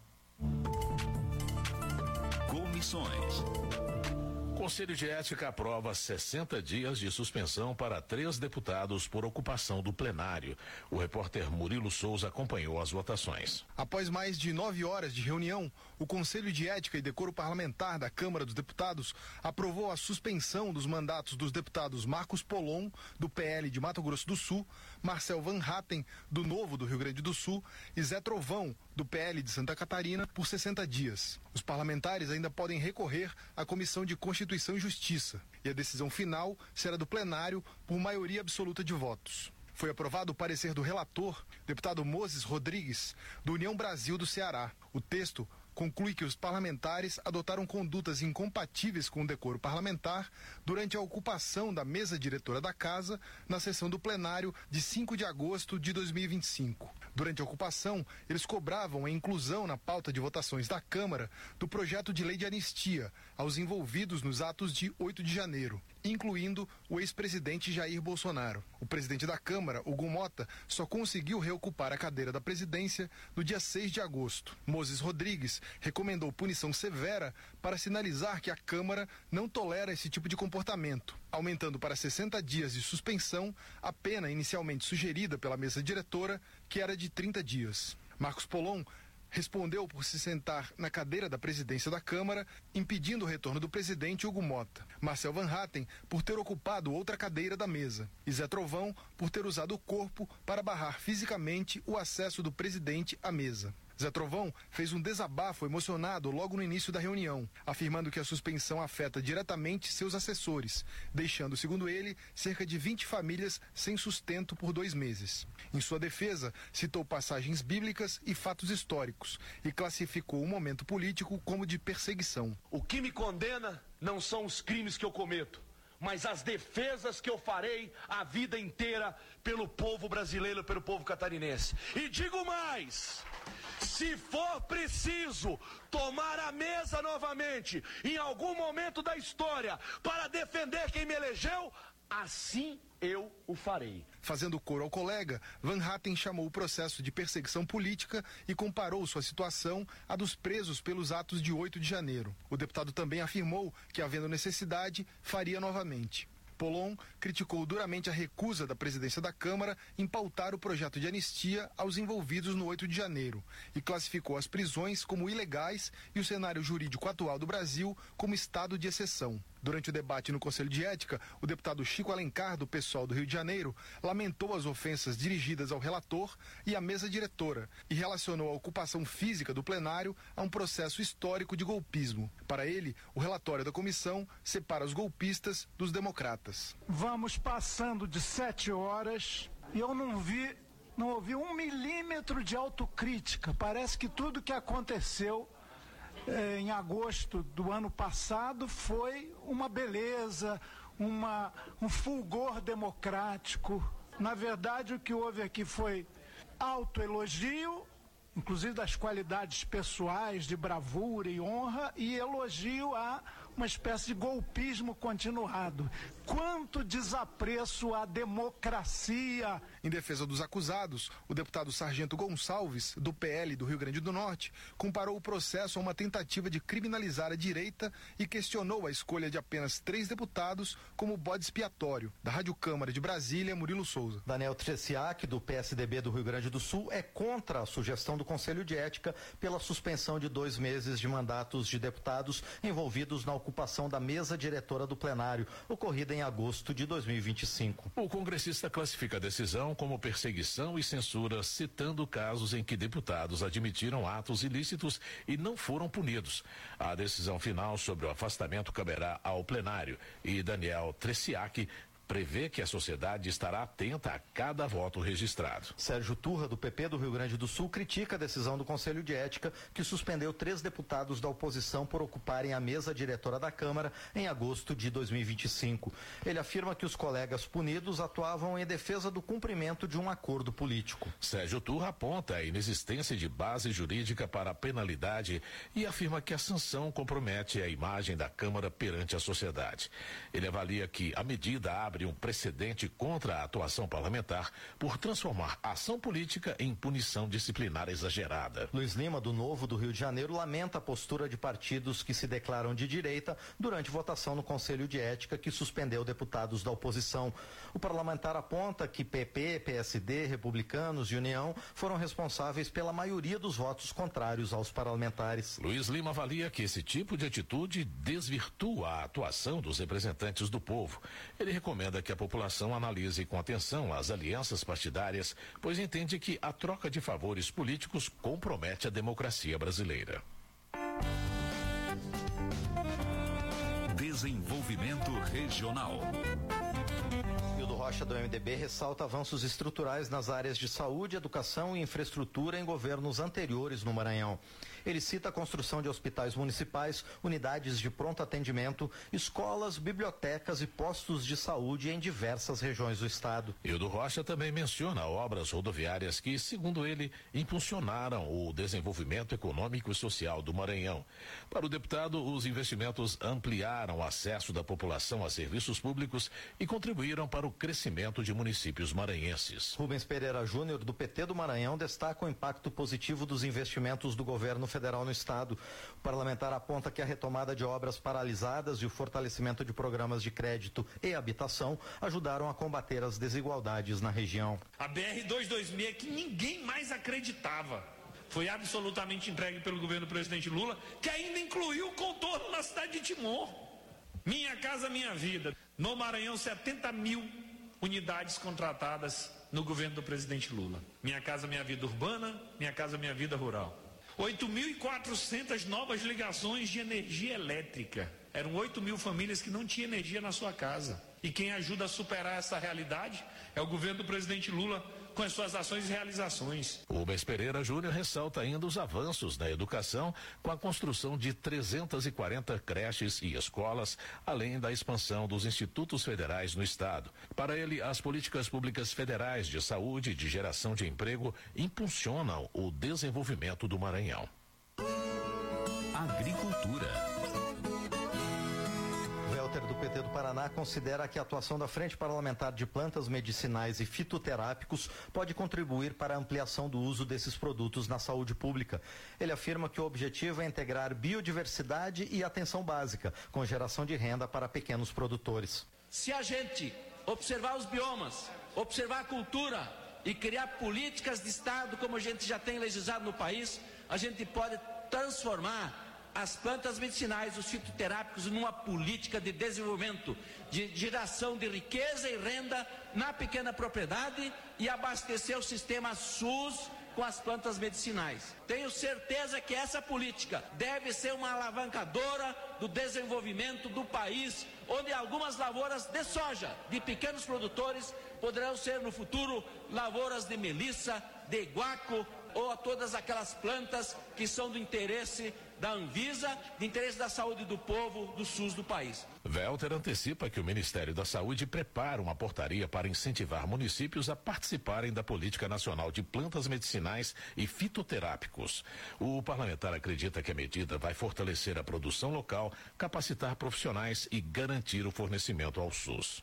Comissões. Conselho de Ética aprova sessenta dias de suspensão para três deputados por ocupação do plenário. O repórter Murilo Souza acompanhou as votações. Após mais de nove horas de reunião, o Conselho de Ética e Decoro Parlamentar da Câmara dos Deputados aprovou a suspensão dos mandatos dos deputados Marcos Polon, do P L de Mato Grosso do Sul, Marcel Van Hatten, do Novo do Rio Grande do Sul, e Zé Trovão, do P L de Santa Catarina, por sessenta dias. Os parlamentares ainda podem recorrer à Comissão de Constituição e Justiça, e a decisão final será do plenário por maioria absoluta de votos. Foi aprovado o parecer do relator, deputado Moses Rodrigues, do União Brasil do Ceará. O texto conclui que os parlamentares adotaram condutas incompatíveis com o decoro parlamentar durante a ocupação da mesa diretora da Casa na sessão do plenário de cinco de agosto de dois mil e vinte e cinco. Durante a ocupação, eles cobravam a inclusão na pauta de votações da Câmara do projeto de lei de anistia aos envolvidos nos atos de oito de janeiro, incluindo o ex-presidente Jair Bolsonaro. O presidente da Câmara, Hugo Mota, só conseguiu reocupar a cadeira da presidência no dia seis de agosto. Moses Rodrigues recomendou punição severa para sinalizar que a Câmara não tolera esse tipo de comportamento, aumentando para sessenta dias de suspensão a pena inicialmente sugerida pela mesa diretora, que era de trinta dias. Marcos Polon respondeu por se sentar na cadeira da presidência da Câmara, impedindo o retorno do presidente Hugo Mota. Marcel Van Hatten por ter ocupado outra cadeira da mesa. E Zé Trovão por ter usado o corpo para barrar fisicamente o acesso do presidente à mesa. Zé Trovão fez um desabafo emocionado logo no início da reunião, afirmando que a suspensão afeta diretamente seus assessores, deixando, segundo ele, cerca de vinte famílias sem sustento por dois meses. Em sua defesa, citou passagens bíblicas e fatos históricos e classificou o momento político como de perseguição. O que me condena não são os crimes que eu cometo. mas as defesas que eu farei a vida inteira pelo povo brasileiro, pelo povo catarinense. E digo mais, se for preciso tomar a mesa novamente, em algum momento da história, para defender quem me elegeu, assim eu o farei. Fazendo coro ao colega, Van Hatten chamou o processo de perseguição política e comparou sua situação à dos presos pelos atos de oito de janeiro. O deputado também afirmou que, havendo necessidade, faria novamente. Polon criticou duramente a recusa da presidência da Câmara em pautar o projeto de anistia aos envolvidos no oito de janeiro e classificou as prisões como ilegais e o cenário jurídico atual do Brasil como estado de exceção. Durante o debate no Conselho de Ética, o deputado Chico Alencar, do PSOL do Rio de Janeiro, lamentou as ofensas dirigidas ao relator e à mesa diretora e relacionou a ocupação física do plenário a um processo histórico de golpismo. Para ele, o relatório da comissão separa os golpistas dos democratas. Vamos passando de sete horas e eu não vi, não ouvi um milímetro de autocrítica. Parece que tudo que aconteceu em agosto do ano passado foi uma beleza, uma, um fulgor democrático. Na verdade, o que houve aqui foi autoelogio, inclusive das qualidades pessoais de bravura e honra, e elogio a uma espécie de golpismo continuado. Quanto desapreço à democracia! Em defesa dos acusados, o deputado Sargento Gonçalves, do P L do Rio Grande do Norte, comparou o processo a uma tentativa de criminalizar a direita e questionou a escolha de apenas três deputados como bode expiatório. Da Rádio Câmara de Brasília, Murilo Souza. Daniel Treciak, do P S D B do Rio Grande do Sul, é contra a sugestão do Conselho de Ética pela suspensão de dois meses de mandatos de deputados envolvidos na ocupação da mesa diretora do plenário, ocorrida em agosto de dois mil e vinte e cinco. O congressista classifica a decisão como perseguição e censura, citando casos em que deputados admitiram atos ilícitos e não foram punidos. A decisão final sobre o afastamento caberá ao plenário e Daniel Treciak prevê que a sociedade estará atenta a cada voto registrado. Sérgio Turra, do P P do Rio Grande do Sul, critica a decisão do Conselho de Ética, que suspendeu três deputados da oposição por ocuparem a mesa diretora da Câmara em agosto de dois mil e vinte e cinco. Ele afirma que os colegas punidos atuavam em defesa do cumprimento de um acordo político. Sérgio Turra aponta a inexistência de base jurídica para a penalidade e afirma que a sanção compromete a imagem da Câmara perante a sociedade. Ele avalia que a medida abre um precedente contra a atuação parlamentar por transformar a ação política em punição disciplinar exagerada. Luiz Lima, do Novo do Rio de Janeiro, lamenta a postura de partidos que se declaram de direita durante votação no Conselho de Ética que suspendeu deputados da oposição. O parlamentar aponta que P P, P S D, Republicanos e União foram responsáveis pela maioria dos votos contrários aos parlamentares. Luiz Lima avalia que esse tipo de atitude desvirtua a atuação dos representantes do povo. Ele recomenda que a população analise com atenção as alianças partidárias, pois entende que a troca de favores políticos compromete a democracia brasileira. Desenvolvimento regional. Hildo Rocha, do M D B, ressalta avanços estruturais nas áreas de saúde, educação e infraestrutura em governos anteriores no Maranhão. Ele cita a construção de hospitais municipais, unidades de pronto atendimento, escolas, bibliotecas e postos de saúde em diversas regiões do estado. Hildo Rocha também menciona obras rodoviárias que, segundo ele, impulsionaram o desenvolvimento econômico e social do Maranhão. Para o deputado, os investimentos ampliaram o acesso da população a serviços públicos e contribuíram para o crescimento de municípios maranhenses. Rubens Pereira Júnior, do P T do Maranhão, destaca o impacto positivo dos investimentos do governo federal no estado. O parlamentar aponta que a retomada de obras paralisadas e o fortalecimento de programas de crédito e habitação ajudaram a combater as desigualdades na região. A B R duzentos e vinte e seis, que ninguém mais acreditava, foi absolutamente entregue pelo governo do presidente Lula, que ainda incluiu o contorno na cidade de Timor. Minha Casa Minha Vida. No Maranhão, setenta mil unidades contratadas no governo do presidente Lula. Minha Casa Minha Vida urbana, Minha Casa Minha Vida rural. oito mil e quatrocentas novas ligações de energia elétrica. Eram oito mil famílias que não tinham energia na sua casa. E quem ajuda a superar essa realidade é o governo do presidente Lula, com as suas ações e realizações. Rubens Pereira Júnior ressalta ainda os avanços na educação com a construção de trezentas e quarenta creches e escolas, além da expansão dos institutos federais no estado. Para ele, as políticas públicas federais de saúde e de geração de emprego impulsionam o desenvolvimento do Maranhão. Agricultura. Welter, do P T do Paraná, considera que a atuação da Frente Parlamentar de Plantas Medicinais e Fitoterápicos pode contribuir para a ampliação do uso desses produtos na saúde pública. Ele afirma que o objetivo é integrar biodiversidade e atenção básica, com geração de renda para pequenos produtores. Se a gente observar os biomas, observar a cultura e criar políticas de Estado, como a gente já tem legislado no país, a gente pode transformar as plantas medicinais, os fitoterápicos, numa política de desenvolvimento, de geração de riqueza e renda na pequena propriedade e abastecer o sistema SUS com as plantas medicinais. Tenho certeza que essa política deve ser uma alavancadora do desenvolvimento do país, onde algumas lavouras de soja de pequenos produtores poderão ser no futuro lavouras de melissa, de guaco ou a todas aquelas plantas que são do interesse da Anvisa, de interesse da saúde do povo, do SUS do país. Welter antecipa que o Ministério da Saúde prepara uma portaria para incentivar municípios a participarem da Política Nacional de Plantas Medicinais e Fitoterápicos. O parlamentar acredita que a medida vai fortalecer a produção local, capacitar profissionais e garantir o fornecimento ao SUS.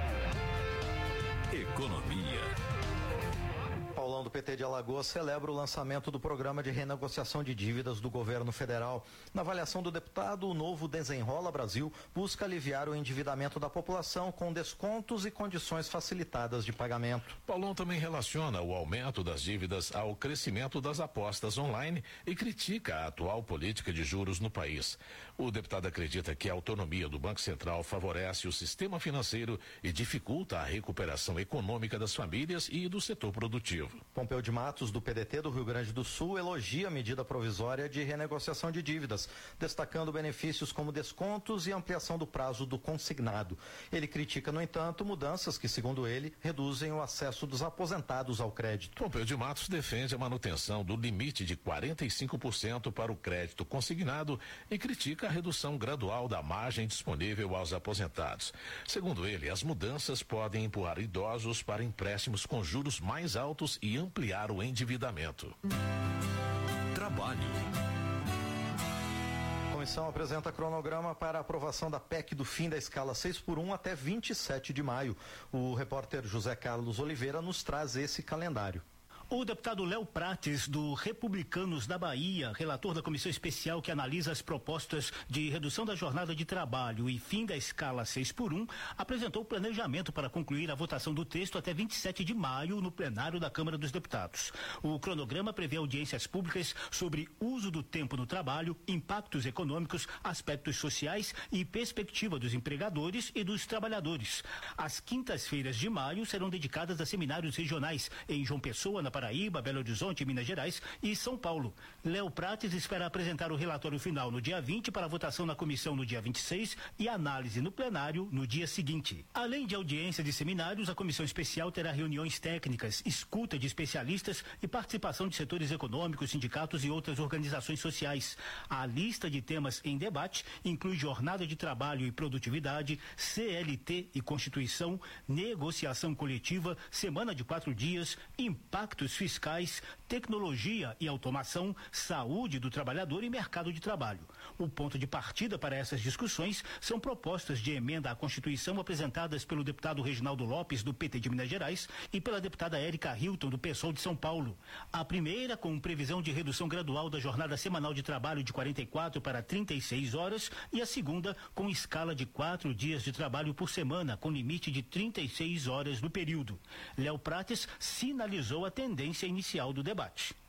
Economia. Paulão, do P T de Alagoas, celebra o lançamento do programa de renegociação de dívidas do governo federal. Na avaliação do deputado, o novo Desenrola Brasil busca aliviar o endividamento da população com descontos e condições facilitadas de pagamento. Paulão também relaciona o aumento das dívidas ao crescimento das apostas online e critica a atual política de juros no país. O deputado acredita que a autonomia do Banco Central favorece o sistema financeiro e dificulta a recuperação econômica das famílias e do setor produtivo. Pompeu de Matos, do P D T do Rio Grande do Sul, elogia a medida provisória de renegociação de dívidas, destacando benefícios como descontos e ampliação do prazo do consignado. Ele critica, no entanto, mudanças que, segundo ele, reduzem o acesso dos aposentados ao crédito. Pompeu de Matos defende a manutenção do limite de quarenta e cinco por cento para o crédito consignado e critica a redução gradual da margem disponível aos aposentados. Segundo ele, as mudanças podem empurrar idosos para empréstimos com juros mais altos e ampliar o endividamento. Trabalho. A comissão apresenta cronograma para a aprovação da P E C do fim da escala seis por um até vinte e sete de maio. O repórter José Carlos Oliveira nos traz esse calendário. O deputado Léo Prates, do Republicanos da Bahia, relator da comissão especial que analisa as propostas de redução da jornada de trabalho e fim da escala seis por um, apresentou o planejamento para concluir a votação do texto até vinte e sete de maio no plenário da Câmara dos Deputados. O cronograma prevê audiências públicas sobre uso do tempo no trabalho, impactos econômicos, aspectos sociais e perspectiva dos empregadores e dos trabalhadores. As quintas-feiras de maio serão dedicadas a seminários regionais em João Pessoa, na Paraíba, Belo Horizonte, Minas Gerais e São Paulo. Léo Prates espera apresentar o relatório final no dia vinte para votação na comissão no dia vinte e seis e análise no plenário no dia seguinte. Além de audiência de seminários, a comissão especial terá reuniões técnicas, escuta de especialistas e participação de setores econômicos, sindicatos e outras organizações sociais. A lista de temas em debate inclui jornada de trabalho e produtividade, C L T e Constituição, negociação coletiva, semana de quatro dias, impactos fiscais, tecnologia e automação, saúde do trabalhador e mercado de trabalho. O ponto de partida para essas discussões são propostas de emenda à Constituição apresentadas pelo deputado Reginaldo Lopes, do P T de Minas Gerais, e pela deputada Érica Hilton, do PSOL de São Paulo. A primeira, com previsão de redução gradual da jornada semanal de trabalho de quarenta e quatro para trinta e seis horas, e a segunda, com escala de quatro dias de trabalho por semana, com limite de trinta e seis horas no período. Léo Prates sinalizou a tendência inicial do debate.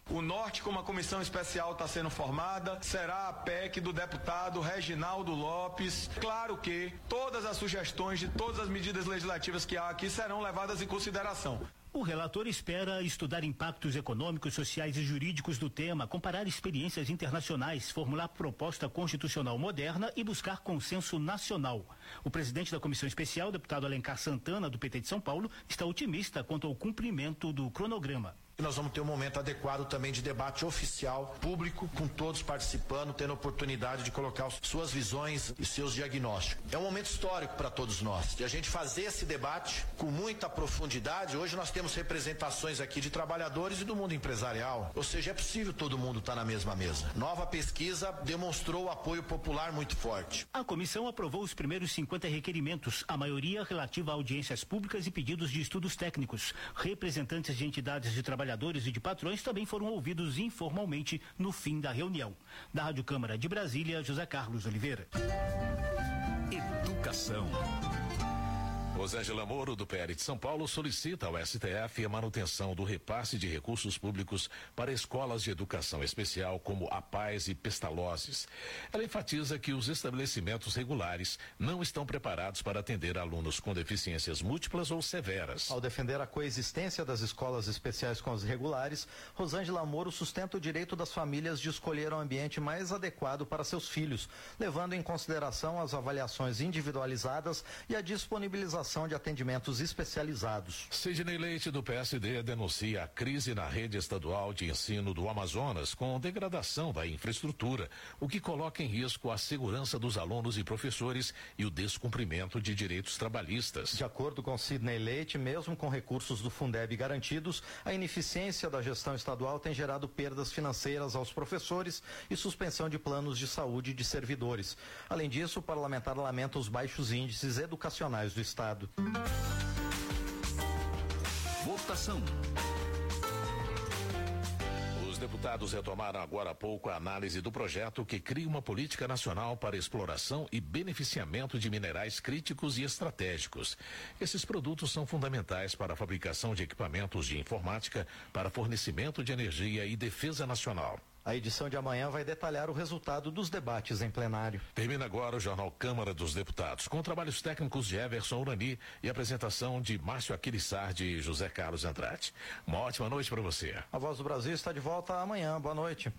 O Norte, como a comissão especial está sendo formada, será a P E C do deputado Reginaldo Lopes. Claro que todas as sugestões de todas as medidas legislativas que há aqui serão levadas em consideração. O relator espera estudar impactos econômicos, sociais e jurídicos do tema, comparar experiências internacionais, formular proposta constitucional moderna e buscar consenso nacional. O presidente da comissão especial, deputado Alencar Santana, do P T de São Paulo, está otimista quanto ao cumprimento do cronograma. E nós vamos ter um momento adequado também de debate oficial, público, com todos participando, tendo a oportunidade de colocar suas visões e seus diagnósticos. É um momento histórico para todos nós, de a gente fazer esse debate com muita profundidade. Hoje nós temos representações aqui de trabalhadores e do mundo empresarial, ou seja, é possível todo mundo estar na mesma mesa. Nova pesquisa demonstrou o apoio popular muito forte. A comissão aprovou os primeiros cinquenta requerimentos, a maioria relativa a audiências públicas e pedidos de estudos técnicos. Representantes de entidades de trabalhadores e de patrões também foram ouvidos informalmente no fim da reunião. Da Rádio Câmara de Brasília, José Carlos Oliveira. Educação. Rosângela Moro, do P L de São Paulo, solicita ao S T F a manutenção do repasse de recursos públicos para escolas de educação especial como a Paz e Pestalozzi. Ela enfatiza que os estabelecimentos regulares não estão preparados para atender alunos com deficiências múltiplas ou severas. Ao defender a coexistência das escolas especiais com as regulares, Rosângela Moro sustenta o direito das famílias de escolher o ambiente mais adequado para seus filhos, levando em consideração as avaliações individualizadas e a disponibilização de atendimentos especializados. Sidney Leite, do P S D, denuncia a crise na rede estadual de ensino do Amazonas com degradação da infraestrutura, o que coloca em risco a segurança dos alunos e professores e o descumprimento de direitos trabalhistas. De acordo com Sidney Leite, mesmo com recursos do Fundeb garantidos, a ineficiência da gestão estadual tem gerado perdas financeiras aos professores e suspensão de planos de saúde de servidores. Além disso, o parlamentar lamenta os baixos índices educacionais do estado. Votação. Os deputados retomaram agora há pouco a análise do projeto que cria uma política nacional para exploração e beneficiamento de minerais críticos e estratégicos. Esses produtos são fundamentais para a fabricação de equipamentos de informática, para fornecimento de energia e defesa nacional. A edição de amanhã vai detalhar o resultado dos debates em plenário. Termina agora o Jornal Câmara dos Deputados, com trabalhos técnicos de Everson Urani e apresentação de Márcio Aquilissardi e José Carlos Andrade. Uma ótima noite para você. A Voz do Brasil está de volta amanhã. Boa noite.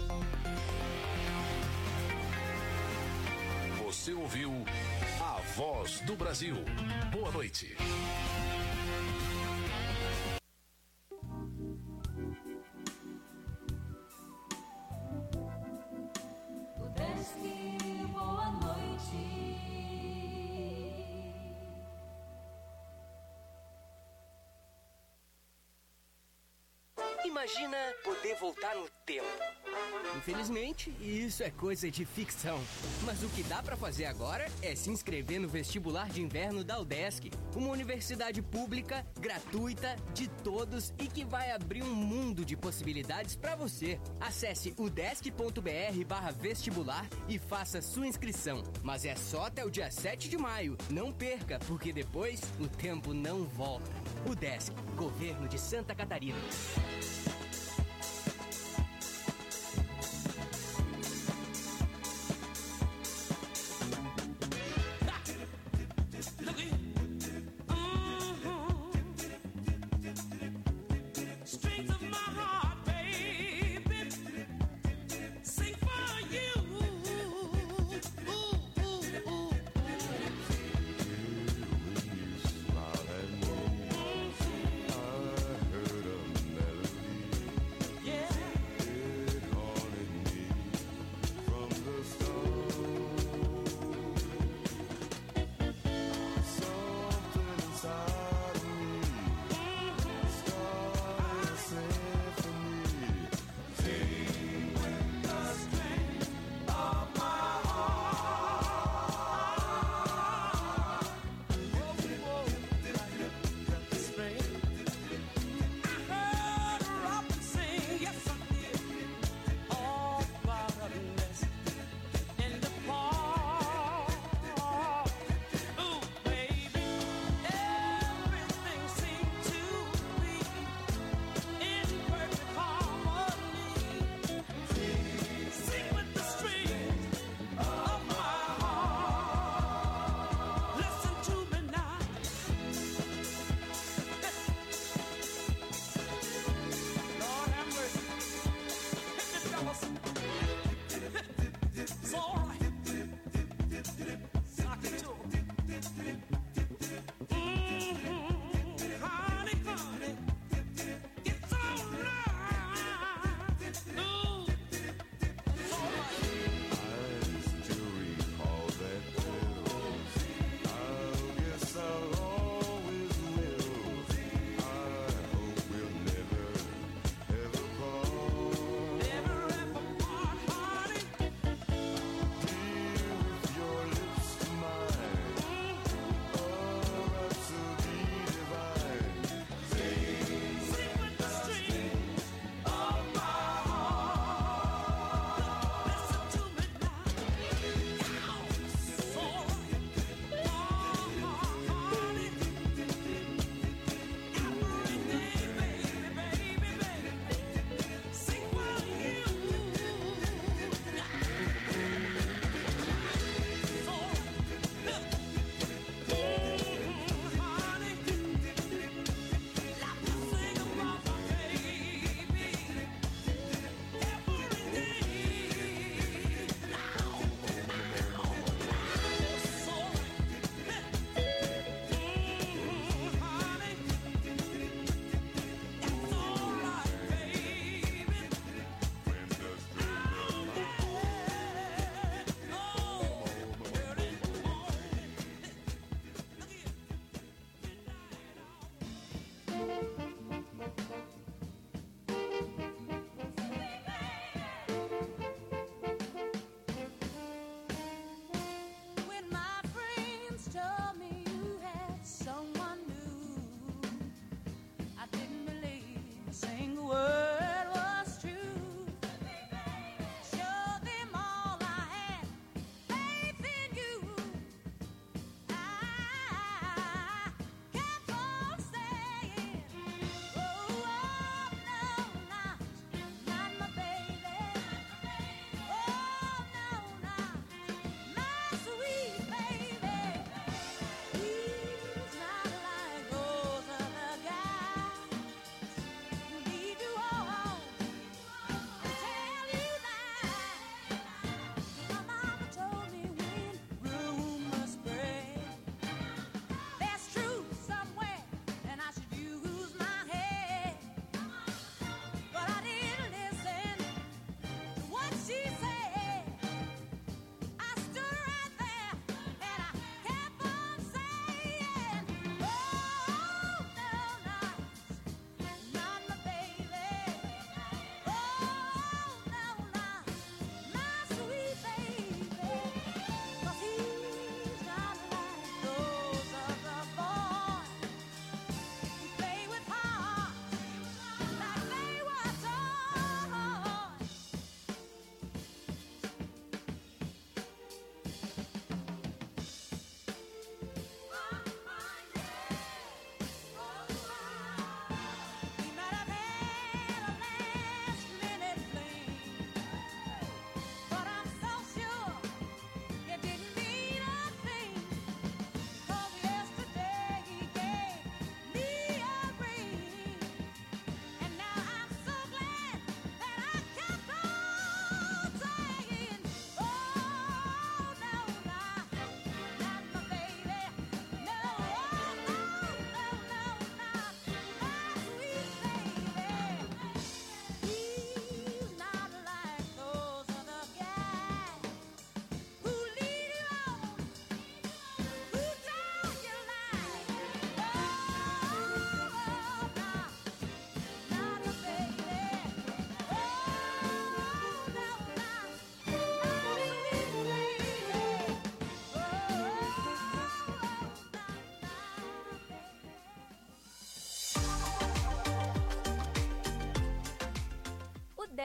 Você ouviu A Voz do Brasil. Boa noite. Boa noite. Imagina poder voltar no tempo. Infelizmente, isso é coisa de ficção. Mas o que dá pra fazer agora é se inscrever no vestibular de inverno da UDESC, uma universidade pública, gratuita, de todos e que vai abrir um mundo de possibilidades pra você. Acesse udesc.br barra vestibular e faça sua inscrição. Mas é só até o dia sete de maio. Não perca, porque depois o tempo não volta. UDESC, Governo de Santa Catarina.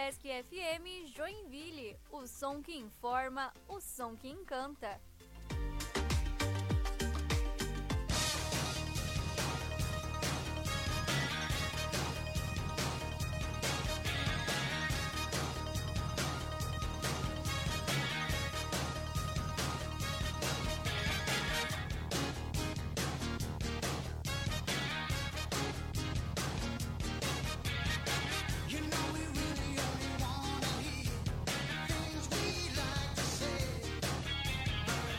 Udesc F M Joinville, o som que informa, o som que encanta. Things we like to say,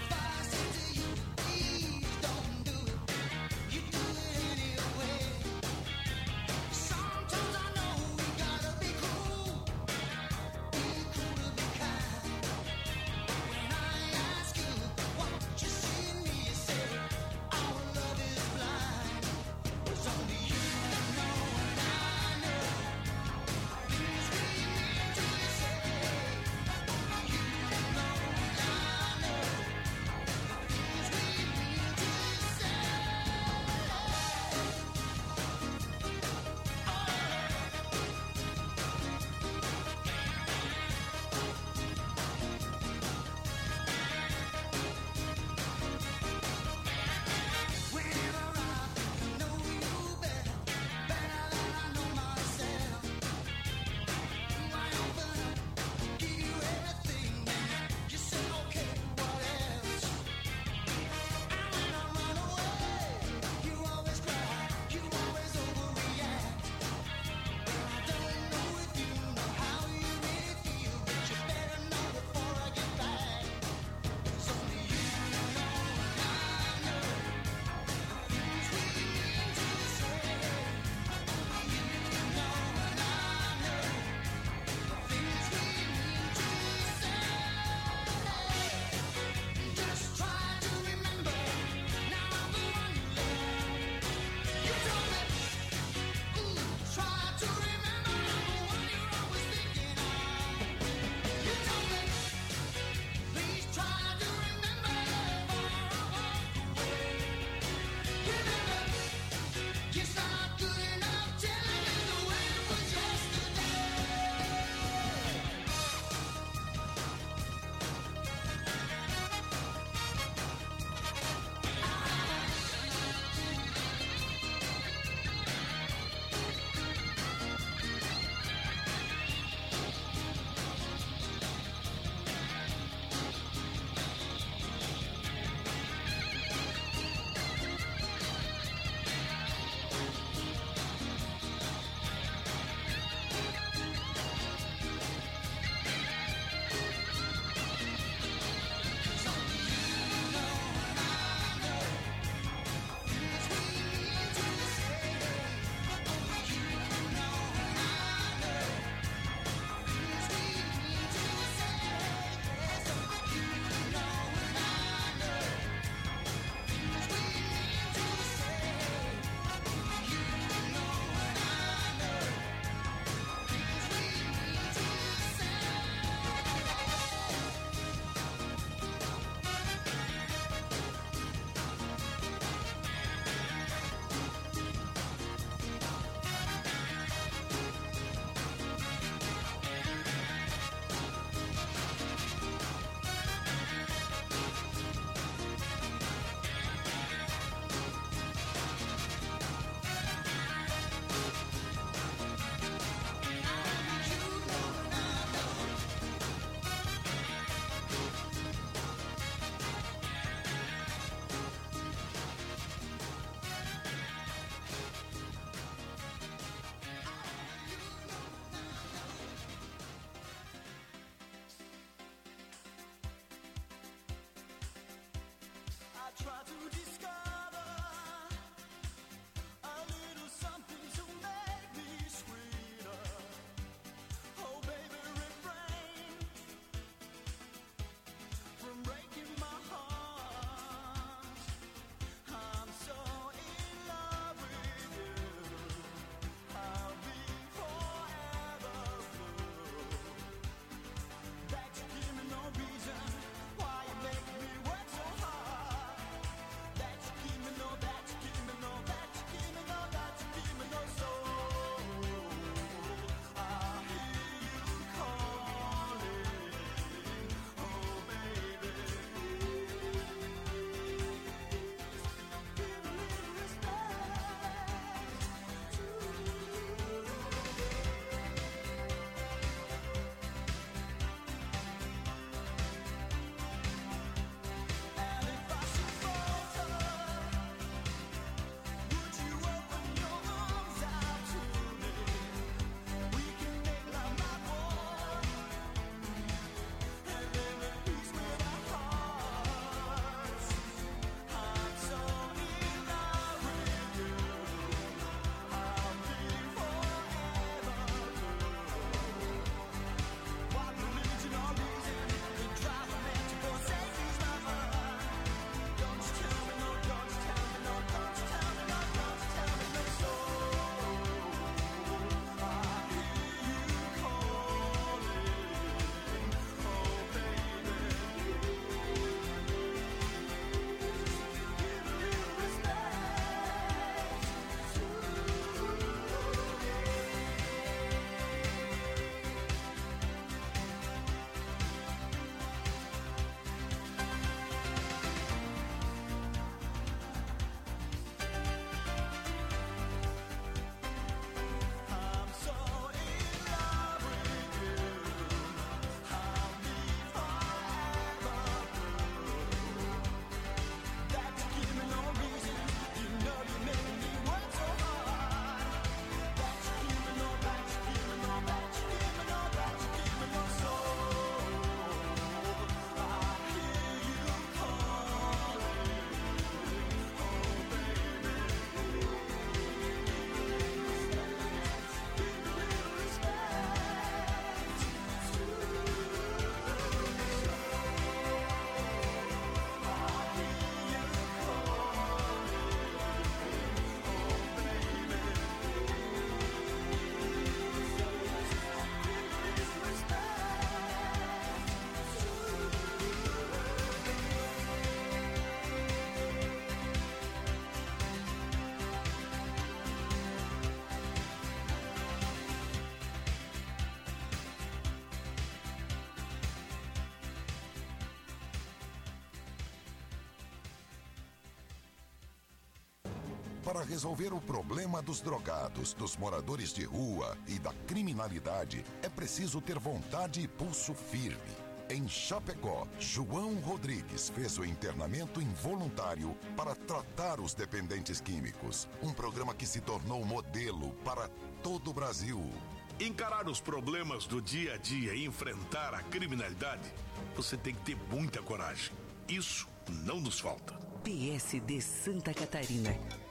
Para resolver o problema dos drogados, dos moradores de rua e da criminalidade, é preciso ter vontade e pulso firme. Em Chapecó, João Rodrigues fez o internamento involuntário para tratar os dependentes químicos. Um programa que se tornou modelo para todo o Brasil. Encarar os problemas do dia a dia e enfrentar a criminalidade, você tem que ter muita coragem. Isso não nos falta. P S D Santa Catarina.